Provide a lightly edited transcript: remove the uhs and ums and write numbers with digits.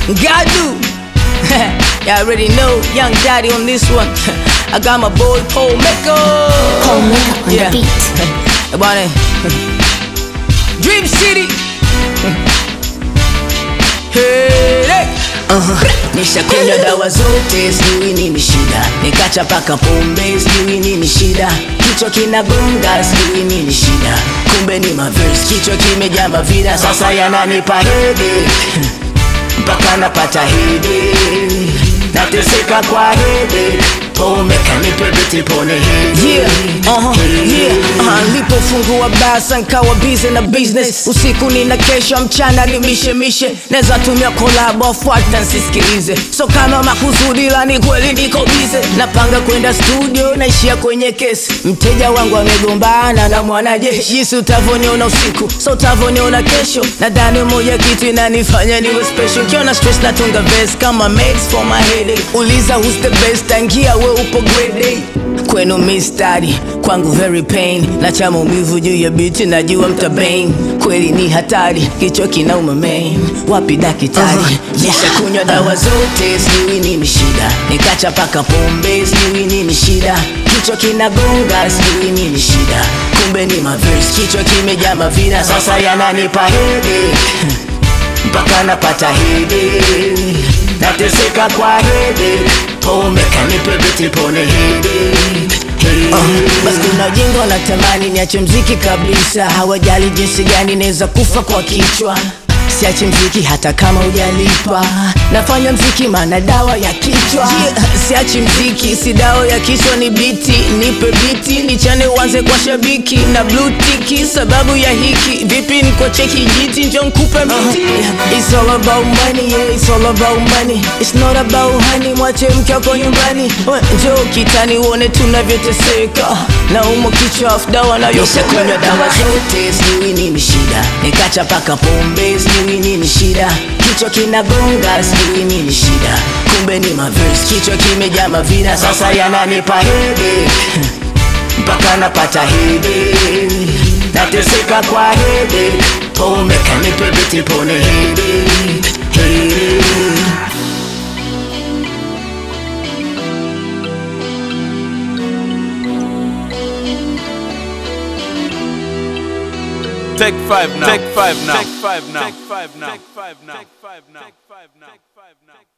Gadu. Y'all already know, Young Daddy on this one. I got my boy Paul Mecca. Paul Mecca on the beat. About it. Dream City. Hey. Nishakunywa dawa zote, sijui nini shida. Nikacha paka pombe, sijui nini shida. Kichwa kinagonga, sijui nini shida. Kumbe ni maverse, kichwa kimejaa mavida. Sasa yananipa headache, mpaka napata headache. Nateseka kwa headache, Paul Mecca nipe biti pone headache. Nilipofungua basa nkawa busy na business. Usiku nina kesho, mchana ni mishe. Neza tumia collab wafuata nsisikilize. So kama makusudi la ni kweli niko busy. Napanga kwenda studio, naishia kwenye kesi. Mteja wangu amegombana na mwanajeshi. Jinsi utavoniona usiku, so utavoniona kesho. Nadhani moja kitu inanifanya niwe special. Kiona stress natunga verse kama meds for my headache. Uliza who's the best, tangia we upo grade A. Kwenu mistari, kwangu very pain. Nacha maumivu juu ya biti, najua mtabain. Kweli ni hatari, kichwa kinauma main. Wapi dakitari? Nishakunywa dawa zote, sijui nini shida. Nikacha paka pombe, sijui nini shida. Kichwa kinagonga, sijui nini shida. Kumbe ni maverse, kichwa kimejaa mavida. Sasa yananipa headache, mpaka napata headache. Nateseka kwa headache, Paul Mecca nipe biti pone headache. Basi kuna jingo na tamani niache mziki kabisa. Hawajali jinsi gani neza kufa kwa kichwa. Siache mziki hata kama hujalipa. Nafanya mziki maana dawa ya kichwa. Siache mziki, si dawa ya kichwa ni biti. Nipe biti, nichane uanze kwa shabiki. Na blue tiki, sababu ya hiki. Vipi niko cheki jiti, njo nkupe miti. It's all about money, yeah, it's all about money. It's not about honey, mwache mke wako nyumbani. Njo kitani uone tunavyoteseka. Na umo kichwa afu dawa na yote. Nishakunywa dawa zote, sijui nini shida. Nikacha paka pombe, sijui nini shida. Kichwa kinagonga, sijui nini shida. Kumbe ni maverse, kichwa kimejaa mavida. Sasa yananipa headache, mpaka napata headache. Nateseka kwa headache, Paul Mecca nipe biti pone headache. Take five now. Take five now. Take five now. Take five now. Take five now. Take five now. Take five now.